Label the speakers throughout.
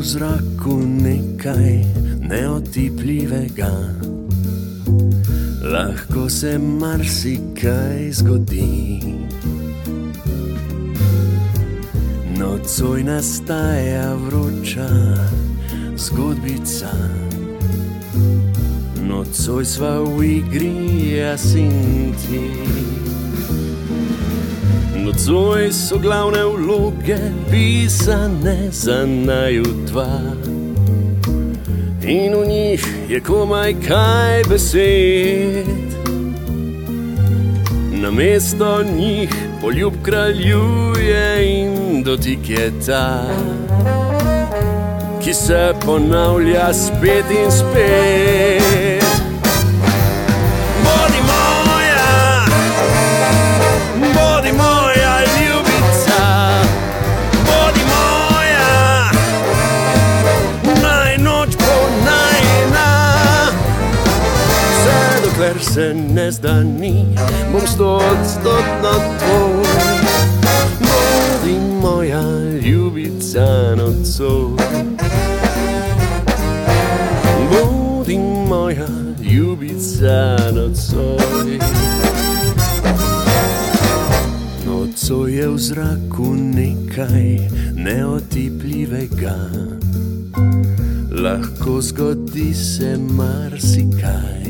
Speaker 1: zraku nekaj neotipljivega. Lahko se marsikaj zgodi. Nocoj nastaja vroča zgodbica. Nocoj sva v igri, jaz in ti. Nocoj so glavne vloge pisane za naju dva. In v njih je komaj kaj besed. Namesto njih poljub kraljuje in dotik je ta, ki se ponavlja spet in spet. Bodi moja, bodi moja ljubica, bodi moja, naj noč bo najina. Vse dokler se ne zda ni, bom 100% tvoj. Bodi moja ljubica nocoj. Bodi moja ljubica nocoj. Nocoj je v zraku nekaj neotipljivega. Lahko zgodi se marsikaj.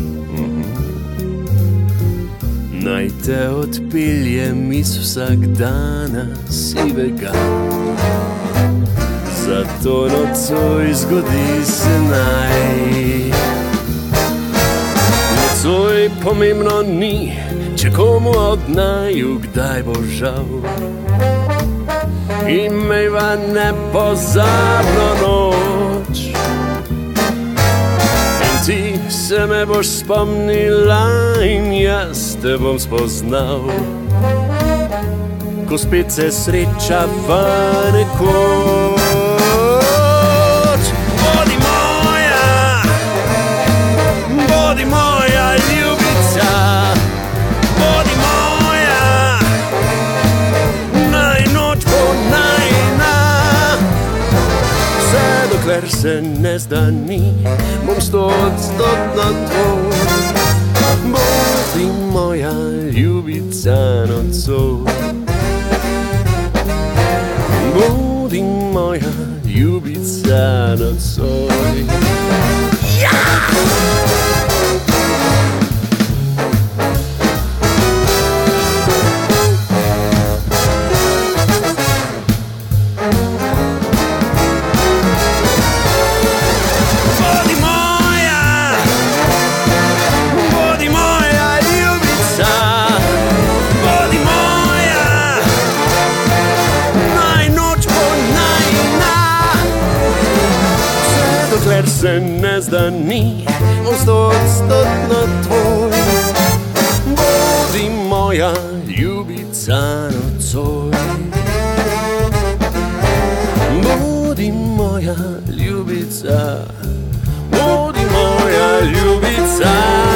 Speaker 1: Naj te odpeljem iz vsakdana sivega. Zato nocoj zgodi se naj. Nocoj pomembno ni, če komu od naju kdaj bo žal. Imejva nepozabno noč. In ti se me boš spomnila in jaz te bom spoznal, ko spet se srečava nekoč. Bodi moja, bodi moja ljubica, bodi moja, naj noč bo najina. Vse dokler se ne zda ni, bom 100% tvoj. Bodi moja ljubica nocoj. Bodi moja ljubica nocoj. Dokler se ne zda ni, bom 100% tvoj. Bodi moja ljubica nocoj. Bodi moja ljubica, bodi moja ljubica.